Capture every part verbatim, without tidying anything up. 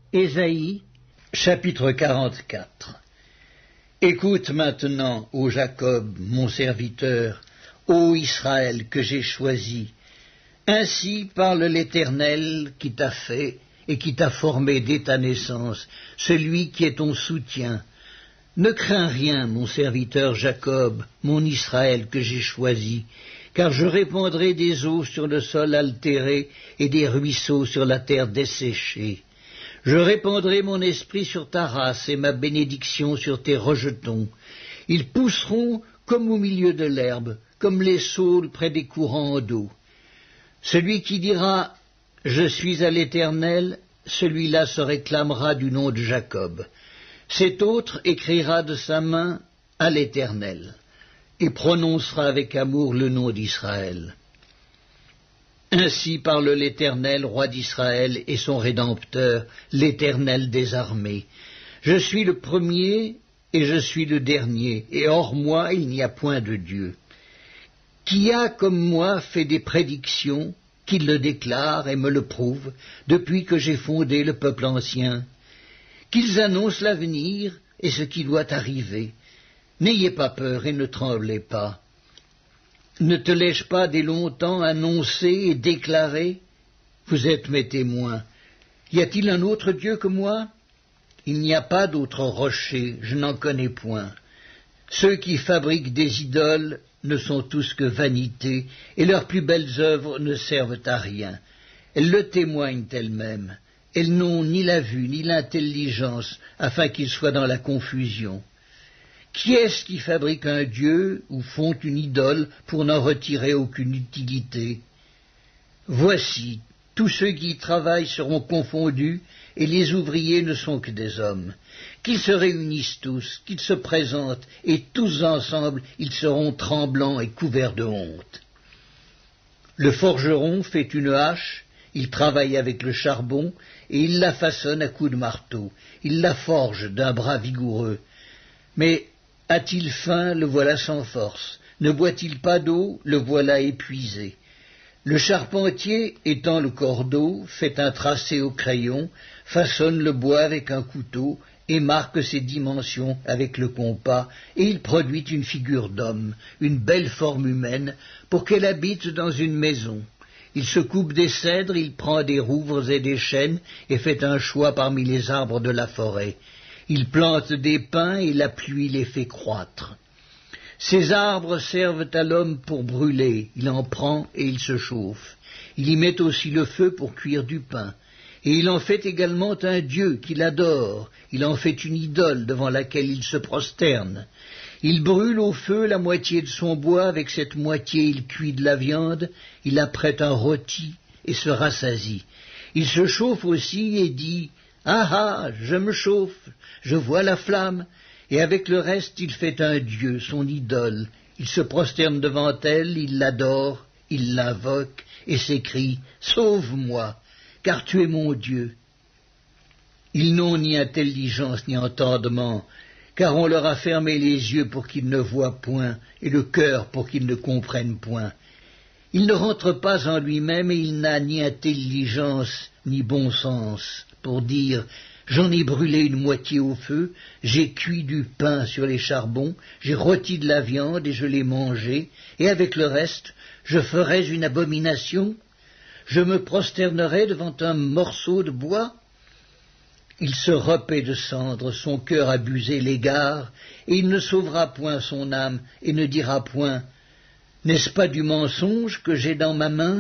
Ésaïe, chapitre quarante-quatre. Écoute maintenant, ô Jacob, mon serviteur, ô Israël que j'ai choisi. Ainsi parle l'Éternel qui t'a fait et qui t'a formé dès ta naissance, celui qui est ton soutien. Ne crains rien, mon serviteur Jacob, mon Israël que j'ai choisi, car je répandrai des eaux sur le sol altéré et des ruisseaux sur la terre desséchée. Je répandrai mon esprit sur ta race et ma bénédiction sur tes rejetons. Ils pousseront comme au milieu de l'herbe, comme les saules près des courants d'eau. Celui qui dira « Je suis à l'Éternel », celui-là se réclamera du nom de Jacob. Cet autre écrira de sa main « à l'Éternel » et prononcera avec amour le nom d'Israël. Ainsi parle l'Éternel, roi d'Israël, et son Rédempteur, l'Éternel des armées. Je suis le premier et je suis le dernier, et hors moi il n'y a point de Dieu. Qui a, comme moi, fait des prédictions, qui le déclare et me le prouve, depuis que j'ai fondé le peuple ancien? Qu'ils annoncent l'avenir et ce qui doit arriver. N'ayez pas peur et ne tremblez pas. Ne te l'ai-je pas dès longtemps annoncé et déclaré? Vous êtes mes témoins. Y a-t-il un autre Dieu que moi? Il n'y a pas d'autre rocher, je n'en connais point. Ceux qui fabriquent des idoles ne sont tous que vanité, et leurs plus belles œuvres ne servent à rien. Elles le témoignent elles-mêmes. Elles n'ont ni la vue ni l'intelligence, afin qu'ils soient dans la confusion. Qui est-ce qui fabrique un dieu ou font une idole pour n'en retirer aucune utilité? Voici, tous ceux qui y travaillent seront confondus, et les ouvriers ne sont que des hommes. Qu'ils se réunissent tous, qu'ils se présentent, et tous ensemble ils seront tremblants et couverts de honte. Le forgeron fait une hache, il travaille avec le charbon, et il la façonne à coups de marteau, il la forge d'un bras vigoureux. Mais a-t-il faim, le voilà sans force. Ne boit-il pas d'eau, le voilà épuisé. Le charpentier, étend le cordeau, fait un tracé au crayon, façonne le bois avec un couteau, et marque ses dimensions avec le compas, et il produit une figure d'homme, une belle forme humaine, pour qu'elle habite dans une maison. Il se coupe des cèdres, il prend des rouvres et des chênes, et fait un choix parmi les arbres de la forêt. Il plante des pins et la pluie les fait croître. Ces arbres servent à l'homme pour brûler, il en prend et il se chauffe. Il y met aussi le feu pour cuire du pain. Et il en fait également un dieu qu'il adore, il en fait une idole devant laquelle il se prosterne. Il brûle au feu la moitié de son bois, avec cette moitié il cuit de la viande, il apprête un rôti et se rassasie. Il se chauffe aussi et dit « Ah ah, je me chauffe, je vois la flamme », et avec le reste il fait un dieu, son idole. Il se prosterne devant elle, il l'adore, il l'invoque et s'écrie « Sauve-moi, car tu es mon Dieu ». Ils n'ont ni intelligence ni entendement, car on leur a fermé les yeux pour qu'ils ne voient point, et le cœur pour qu'ils ne comprennent point. Il ne rentre pas en lui-même, et il n'a ni intelligence ni bon sens, pour dire « J'en ai brûlé une moitié au feu, j'ai cuit du pain sur les charbons, j'ai rôti de la viande et je l'ai mangée, et avec le reste, je ferais une abomination? Je me prosternerais devant un morceau de bois ?» Il se repaît de cendres, son cœur abusé l'égare, et il ne sauvera point son âme, et ne dira point « N'est-ce pas du mensonge que j'ai dans ma main ?»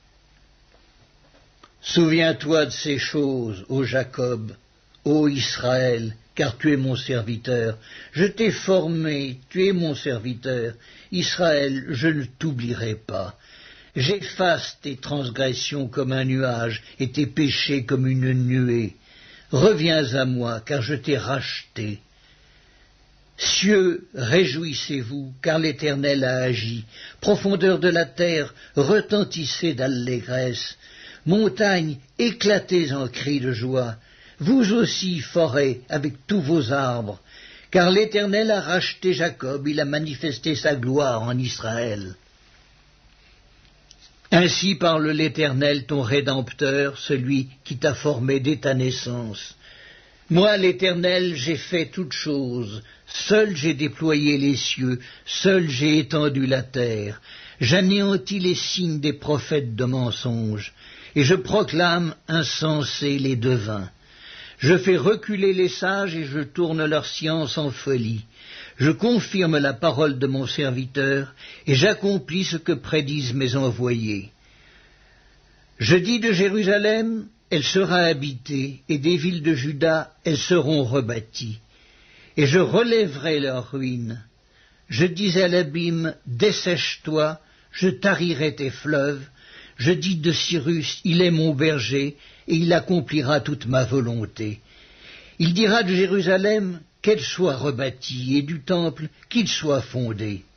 Souviens-toi de ces choses, ô Jacob, ô Israël, car tu es mon serviteur. Je t'ai formé, tu es mon serviteur. Israël, je ne t'oublierai pas. J'efface tes transgressions comme un nuage, et tes péchés comme une nuée. Reviens à moi, car je t'ai racheté. Cieux, réjouissez-vous, car l'Éternel a agi. Profondeur de la terre, retentissez d'allégresse. Montagnes, éclatez en cris de joie. Vous aussi, forêts, avec tous vos arbres. Car l'Éternel a racheté Jacob, il a manifesté sa gloire en Israël. Ainsi parle l'Éternel, ton Rédempteur, celui qui t'a formé dès ta naissance. Moi, l'Éternel, j'ai fait toutes choses. Seul j'ai déployé les cieux, seul j'ai étendu la terre. J'anéantis les signes des prophètes de mensonges, et je proclame insensés les devins. Je fais reculer les sages et je tourne leur science en folie. Je confirme la parole de mon serviteur et j'accomplis ce que prédisent mes envoyés. Je dis de Jérusalem, elle sera habitée, et des villes de Juda, elles seront rebâties. Et je relèverai leurs ruines. Je dis à l'abîme, dessèche-toi, je tarirai tes fleuves. Je dis de Cyrus, il est mon berger, et il accomplira toute ma volonté. Il dira de Jérusalem, qu'elle soit rebâtie, et du temple, qu'il soit fondé.